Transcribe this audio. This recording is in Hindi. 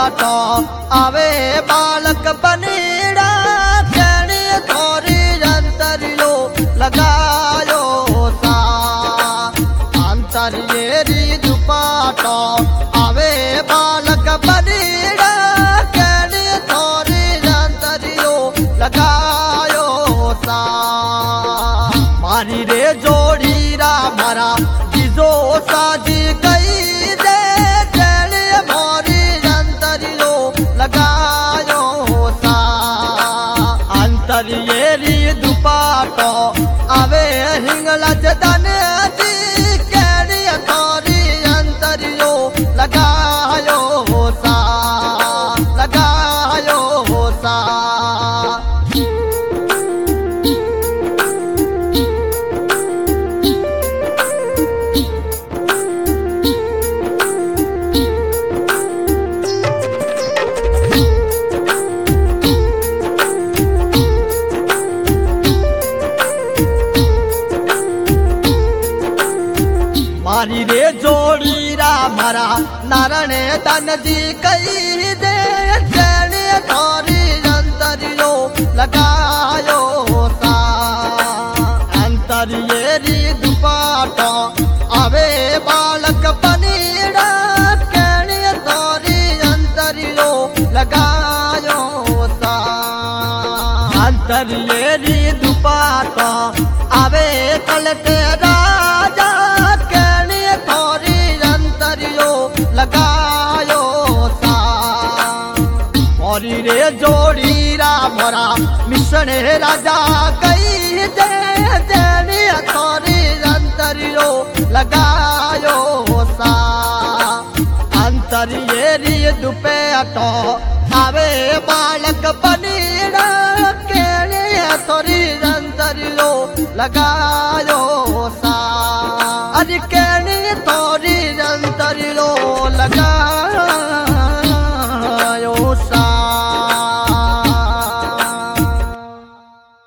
दुपाटो आवे बालक बनेड़ा कहने थोड़ी अंतरियो लगायो सा अंतरियेरी दुपाटो आवे बालक बनेड़ा कहने थोड़ी अंतरियो लगायो सा मारी रे जोड़ीरा भरा जिजो साजी गई दे कहने मोरी अंतरियो लगायो सा अंतरियेरी दुपाटो आवे हिंगला जदन जी कहने थोड़ी अंतरियो लगायो सा लगायो सा। मारी रे जोड़ीरा भरा नारणे तन जी कही दे कहने थोड़ी अंतरियो लगायो सा अंतरियेरी दुपाटो आवे बालक बनेड़ा कहने थोड़ी अंतरियो लगायो सा अंतरियेरी दुपाटो आवे कलटे राजा लगायो सा मोरी रे जोड़ीरा भरा मिसने राजा कही दे देने थोड़ी अंतरियो लगायो सा अंतरियेरी दुपेटो आवे बालक बनेड़ा कहने थोड़ी अंतरियो लगायो